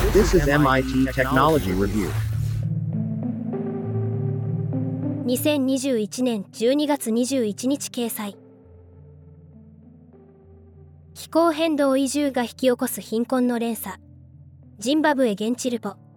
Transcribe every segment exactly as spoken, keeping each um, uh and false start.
This is エムアイティー Technology Review. にせんにじゅういちねんじゅうにがつにじゅういちにち掲載。気候変動移住が引き起こす貧困の連鎖。ジンバブエ現地ルポ。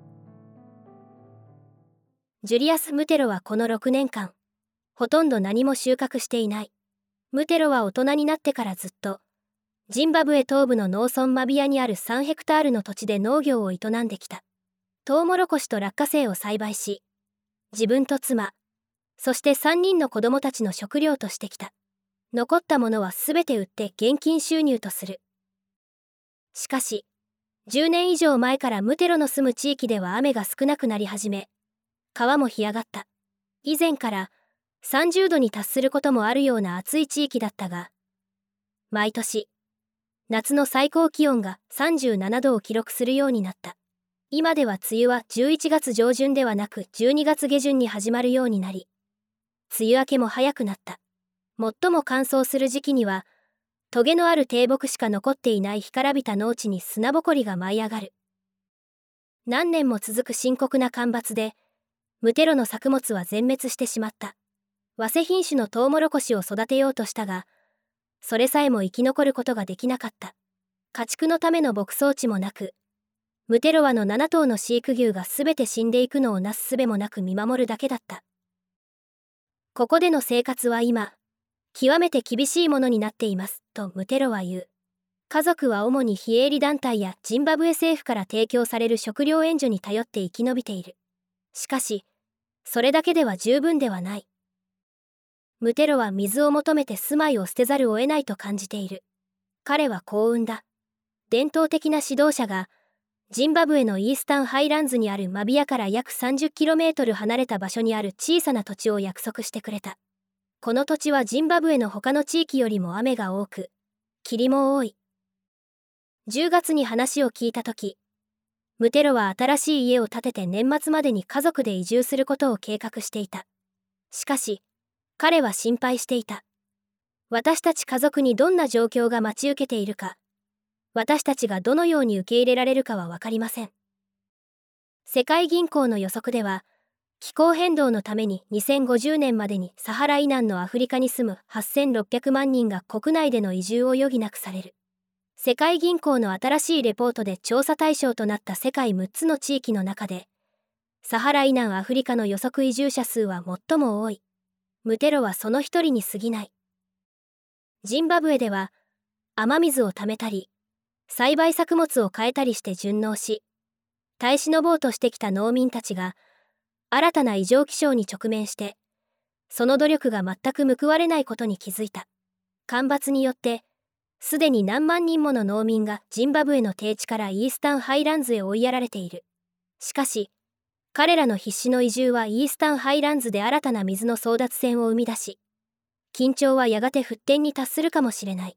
ジュリアス・ムテロはこのろくねんかん、ほとんど何も収穫していない。ムテロは大人になってからずっと、ジンバブエ東部の農村マビアにあるさんヘクタールの土地で農業を営んできた。トウモロコシと落花生を栽培し、自分と妻、そしてさんにんの子供たちの食料としてきた。残ったものはすべて売って現金収入とする。しかし、じゅうねん以上前からムテロの住む地域では雨が少なくなり始め、川も干上がった。以前からさんじゅうどに達することもあるような暑い地域だったが、毎年、夏の最高気温がさんじゅうななどを記録するようになった。今では梅雨はじゅういちがつ上旬ではなくじゅうにがつ下旬に始まるようになり、梅雨明けも早くなった。最も乾燥する時期には、トゲのある低木しか残っていない干からびた農地に砂ぼこりが舞い上がる。何年も続く深刻な干ばつで、ムテロの作物は全滅してしまった。早生品種のトウモロコシを育てようとしたが、それさえも生き残ることができなかった。家畜のための牧草地もなく、ムテロワのななとうの飼育牛がすべて死んでいくのをなすすべもなく見守るだけだった。ここでの生活は今、極めて厳しいものになっています、とムテロは言う。家族は主に非営利団体やジンバブエ政府から提供される食料援助に頼って生き延びている。しかし、それだけでは十分ではない。ムテロは水を求めて住まいを捨てざるを得ないと感じている。彼は幸運だ。伝統的な指導者が、ジンバブエのイースタンハイランズにあるマビアから約 さんじゅっキロメートル 離れた場所にある小さな土地を約束してくれた。この土地はジンバブエの他の地域よりも雨が多く、霧も多い。じゅうがつに話を聞いたとき、ムテロは新しい家を建てて年末までに家族で移住することを計画していた。しかし、彼は心配していた。私たち家族にどんな状況が待ち受けているか、私たちがどのように受け入れられるかは分かりません。世界銀行の予測では、気候変動のためににせんごじゅうねんまでにサハラ以南のアフリカに住むはっせんろっぴゃくまんにんが国内での移住を余儀なくされる。世界銀行の新しいレポートで調査対象となった世界むっつの地域の中で、サハラ以南アフリカの予測移住者数は最も多い。ムテロはその一人に過ぎない。ジンバブエでは、雨水を貯めたり、栽培作物を変えたりして順応し、耐え忍ぼうとしてきた農民たちが、新たな異常気象に直面して、その努力が全く報われないことに気づいた。干ばつによって、すでに何万人もの農民がジンバブエの低地からイースタンハイランズへ追いやられている。しかし、彼らの必死の移住はイースタンハイランズで新たな水の争奪戦を生み出し、緊張はやがて沸点に達するかもしれない。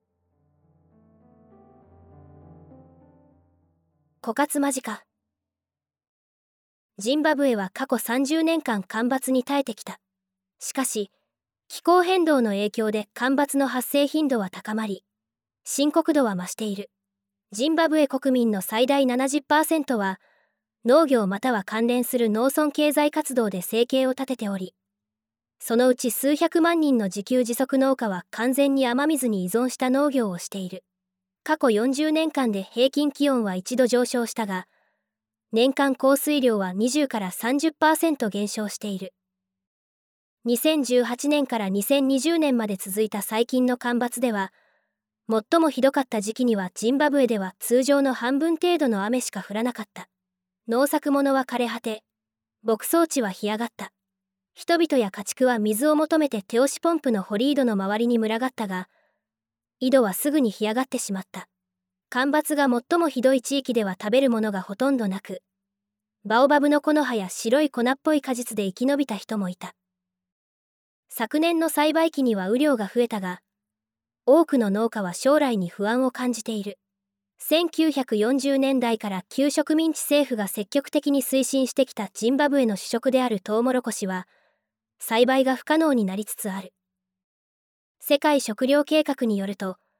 枯渇間近。ジンバブエは過去さんじゅうねんかん干ばつに耐えてきた。しかし、気候変動の影響で干ばつの発生頻度は高まり、深刻度は増している。ジンバブエ国民の最大 ななじゅっパーセント は、農業または関連する農村経済活動で生計を立てており、そのうち数百万人の自給自足農家は完全に雨水に依存した農業をしている。過去よんじゅうねんかんで平均気温は一度上昇したが、年間降水量はにじゅうからさんじゅっパーセント減少している。にせんじゅうはちねんからにせんにじゅうねんまで続いた最近の干ばつでは、最もひどかった時期にはジンバブエでは通常の半分程度の雨しか降らなかった。農作物は枯れ果て、牧草地は干上がった。人々や家畜は水を求めて手押しポンプの掘り井戸の周りに群がったが、井戸はすぐに干上がってしまった。干ばつが最もひどい地域では食べるものがほとんどなく、バオバブの木の葉や白い粉っぽい果実で生き延びた人もいた。昨年の栽培期には雨量が増えたが、多くの農家は将来に不安を感じている。せんきゅうひゃくよんじゅうねんだいから旧植民地政府が積極的に推進してきたジンバブエの主食であるトウモロコシは、栽培が不可能になりつつある。世界食糧計画によると、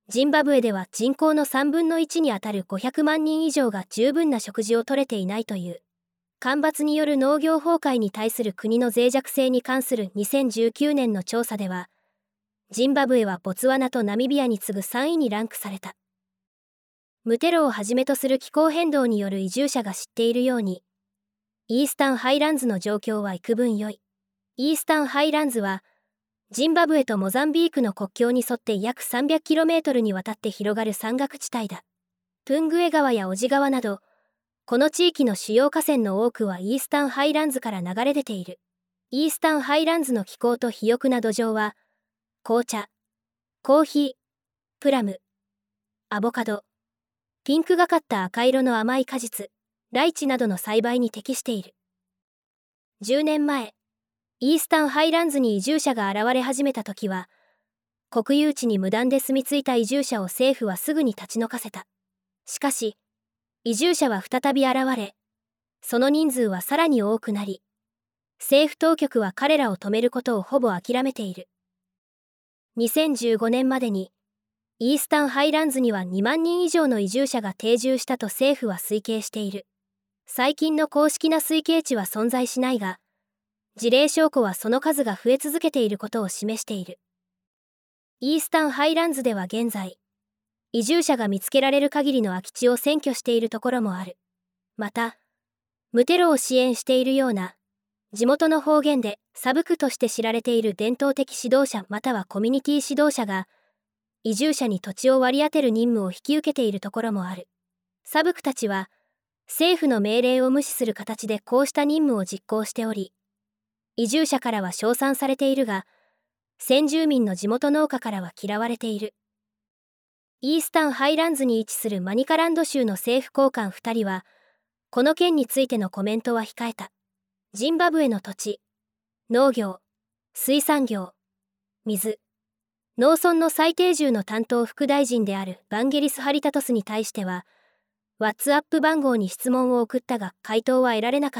ジンバブエでは人口のさんぶんのいちにあたるごひゃくまんにん以上が十分な食事をとれていないという。干ばつによる農業崩壊に対する国の脆弱性に関するにせんじゅうきゅうねんの調査では、ジンバブエはボツワナとナミビアに次ぐさんいにランクされた。ムテロをはじめとする気候変動による移住者が知っているように、イースタンハイランズの状況は幾分良い。イースタンハイランズは、ジンバブエとモザンビークの国境に沿って約 さんびゃくキロメートル にわたって広がる山岳地帯だ。プングエ川やオジ川など、この地域の主要河川の多くはイースタンハイランズから流れ出ている。イースタンハイランズの気候と肥沃な土壌は、紅茶、コーヒー、プラム、アボカド、ピンクがかった赤色の甘い果実、ライチなどの栽培に適している。じゅうねんまえ、イースタンハイランズに移住者が現れ始めた時は、国有地に無断で住み着いた移住者を政府はすぐに立ち退かせた。しかし、移住者は再び現れ、その人数はさらに多くなり、政府当局は彼らを止めることをほぼ諦めている。にせんじゅうごねんまでに、イースタンハイランズにはにまんにん以上の移住者が定住したと政府は推計している。最近の公式な推計値は存在しないが、事例証拠はその数が増え続けていることを示している。イースタンハイランズでは現在、移住者が見つけられる限りの空き地を占拠しているところもある。また、ムテロを支援しているような、地元の方言でサブクとして知られている伝統的指導者またはコミュニティ指導者が、移住者に土地を割り当てる任務を引き受けているところもある。サブクたちは、政府の命令を無視する形でこうした任務を実行しており、移住者からは称賛されているが、先住民の地元農家からは嫌われている。イースタンハイランズに位置するマニカランド州の政府高官ふたりは、この件についてのコメントは控えた。ジンバブエの土地、農業、水産業、水、農村の最低住の担当副大臣であるバンゲリス・ハリタトスに対しては、ワッツアップ番号に質問を送ったが回答は得られなかった。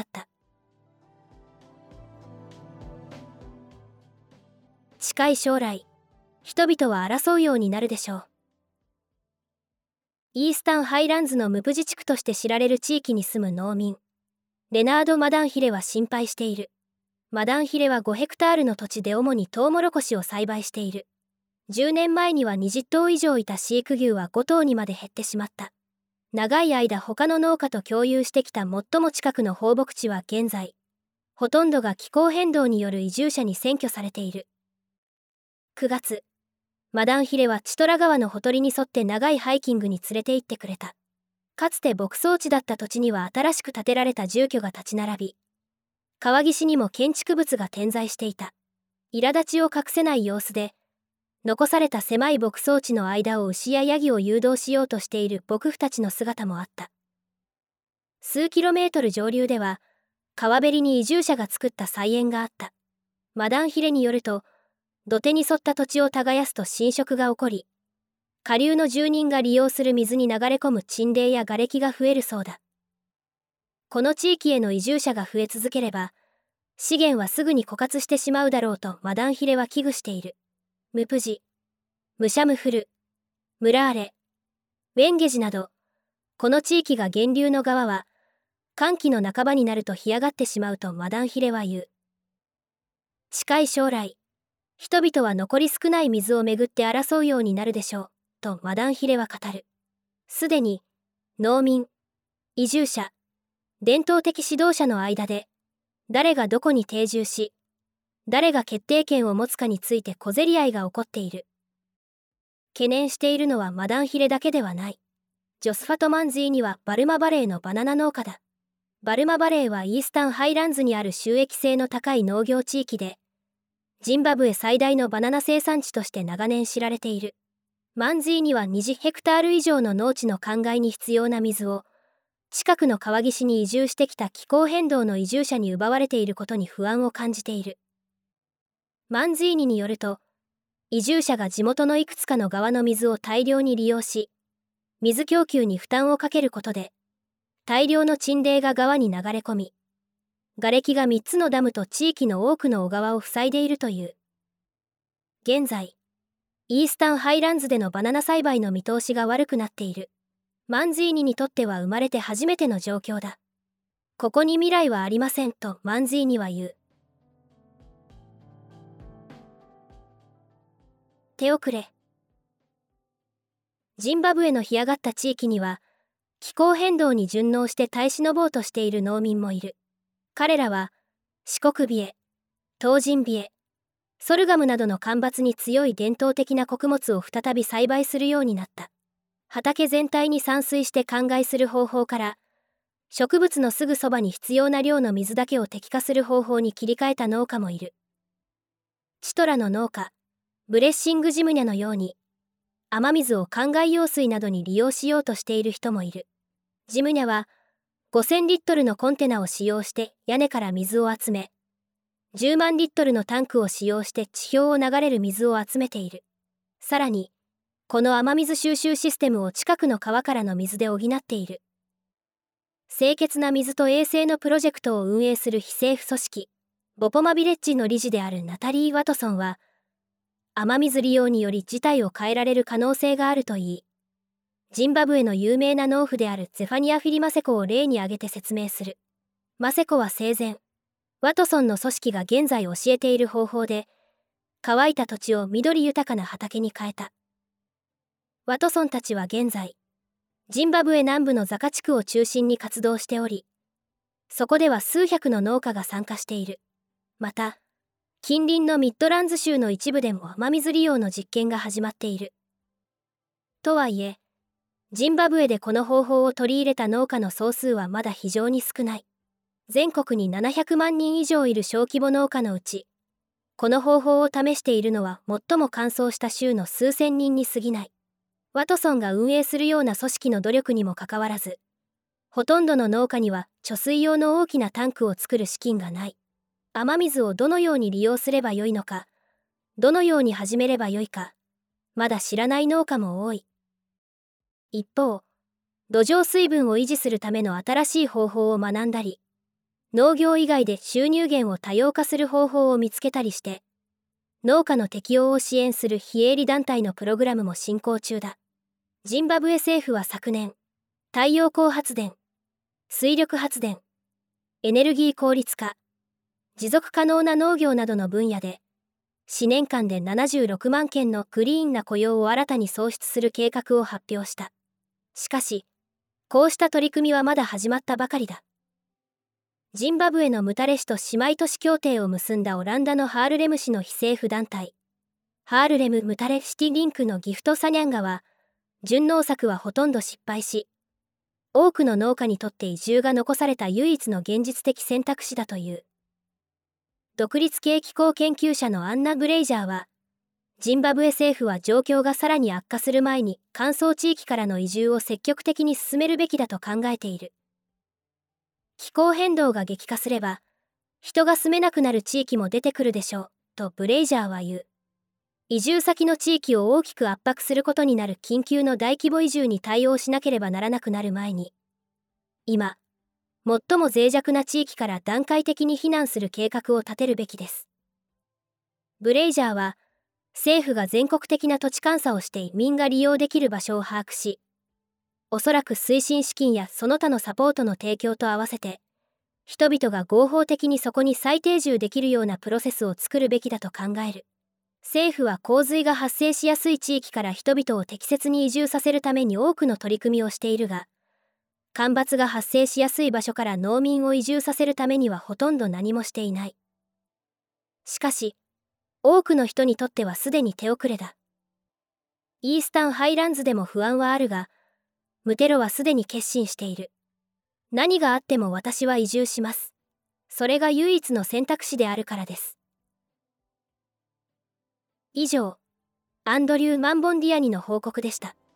近い将来、人々は争うようになるでしょう。イースタンハイランズの無プ自治区として知られる地域に住む農民、レナード・マダンヒレは心配している。マダンヒレはごヘクタールの土地で主にトウモロコシを栽培している。じゅうねんまえにはにじゅっとう以上いた飼育牛はごとうにまで減ってしまった。長い間他の農家と共有してきた最も近くの放牧地は現在、ほとんどが気候変動による移住者に占拠されている。くがつ、マダンヒレはチトラ川のほとりに沿って長いハイキングに連れて行ってくれた。かつて牧草地だった土地には新しく建てられた住居が立ち並び、川岸にも建築物が点在していた。苛立ちを隠せない様子で、残された狭い牧草地の間を牛やヤギを誘導しようとしている牧夫たちの姿もあった。数キロメートル上流では、川べりに移住者が作った菜園があった。マダンヒレによると、土手に沿った土地を耕すと浸食が起こり、下流の住人が利用する水に流れ込む沈泥や瓦礫が増えるそうだ。この地域への移住者が増え続ければ、資源はすぐに枯渇してしまうだろうとマダンヒレは危惧している。ムプジ、ムシャムフル、ムラーレ、ウェンゲジなど、この地域が源流の川は、乾季の半ばになると干上がってしまうとマダンヒレは言う。近い将来、人々は残り少ない水をめぐって争うようになるでしょう、とマダンヒレは語る。すでに、農民、移住者、伝統的指導者の間で、誰がどこに定住し、誰が決定権を持つかについて小競り合いが起こっている。懸念しているのはマダンヒレだけではない。ジョスファト・マンズィにはバルマバレーのバナナ農家だ。バルマバレーはイースタンハイランズにある収益性の高い農業地域で、ジンバブエ最大のバナナ生産地として長年知られている。マンズィにはにじゅうヘクタール以上の農地の灌漑に必要な水を、近くの川岸に移住してきた気候変動の移住者に奪われていることに不安を感じている。マンズィーニによると、移住者が地元のいくつかの川の水を大量に利用し、水供給に負担をかけることで、大量の沈泥が川に流れ込み、瓦礫がみっつのダムと地域の多くの小川を塞いでいるという。現在、 イースタンハイランズでのバナナ栽培の見通しが悪くなっている。マンズィーニにとっては生まれて初めての状況だ。ここに未来はありませんとマンズィーニは言う。手遅れ。ジンバブエの干上がった地域には、気候変動に順応して耐え忍ぼうとしている農民もいる。彼らは、四国ビエ、東尋ビエ、ソルガムなどの干ばつに強い伝統的な穀物を再び栽培するようになった。畑全体に散水して灌漑する方法から、植物のすぐそばに必要な量の水だけを適化する方法に切り替えた農家もいる。チトラの農家、ブレッシングジムニャのように、雨水を灌漑用水などに利用しようとしている人もいる。ジムニャは、ごせんリットルのコンテナを使用して屋根から水を集め、じゅうまんリットルのタンクを使用して地表を流れる水を集めている。さらに、この雨水収集システムを近くの川からの水で補っている。清潔な水と衛生のプロジェクトを運営する非政府組織、ボポマビレッジの理事であるナタリー・ワトソンは、雨水利用により事態を変えられる可能性があるといい、ジンバブエの有名な農夫であるゼファニア・フィリマセコを例に挙げて説明する。マセコは生前、ワトソンの組織が現在教えている方法で、乾いた土地を緑豊かな畑に変えた。ワトソンたちは現在、ジンバブエ南部のザカ地区を中心に活動しており、そこでは数百の農家が参加している。また、近隣のミッドランズ州の一部でも雨水利用の実験が始まっている。とはいえ、ジンバブエでこの方法を取り入れた農家の総数はまだ非常に少ない。全国にななひゃくまんにん以上いる小規模農家のうち、この方法を試しているのは最も乾燥した州の数千人に過ぎない。ワトソンが運営するような組織の努力にもかかわらず、ほとんどの農家には貯水用の大きなタンクを作る資金がない。雨水をどのように利用すればよいのか、どのように始めればよいか、まだ知らない農家も多い。一方、土壌水分を維持するための新しい方法を学んだり、農業以外で収入源を多様化する方法を見つけたりして、農家の適応を支援する非営利団体のプログラムも進行中だ。ジンバブエ政府は昨年、太陽光発電、水力発電、エネルギー効率化、持続可能な農業などの分野で、よねんかんでななじゅうろくまんけんのクリーンな雇用を新たに創出する計画を発表した。しかし、こうした取り組みはまだ始まったばかりだ。ジンバブエのムタレ市と姉妹都市協定を結んだオランダのハールレム市の非政府団体、ハールレム・ムタレシティリンクのギフト・サニャンガは、順農作はほとんど失敗し、多くの農家にとって移住が残された唯一の現実的選択肢だという。独立系気候研究者のアンナ・ブレイジャーは、ジンバブエ政府は状況がさらに悪化する前に乾燥地域からの移住を積極的に進めるべきだと考えている。気候変動が激化すれば、人が住めなくなる地域も出てくるでしょう、とブレイジャーは言う。移住先の地域を大きく圧迫することになる緊急の大規模移住に対応しなければならなくなる前に、今、最も脆弱な地域から段階的に避難する計画を立てるべきです。ブレイジャーは、政府が全国的な土地監査をして移民が利用できる場所を把握し、おそらく推進資金やその他のサポートの提供と合わせて、人々が合法的にそこに再定住できるようなプロセスを作るべきだと考える。政府は洪水が発生しやすい地域から人々を適切に移住させるために多くの取り組みをしているが、干ばつが発生しやすい場所から農民を移住させるためにはほとんど何もしていない。しかし、多くの人にとってはすでに手遅れだ。イースタンハイランズでも不安はあるが、ムテロはすでに決心している。何があっても私は移住します。それが唯一の選択肢であるからです。以上、アンドリュー・マンボンディアニの報告でした。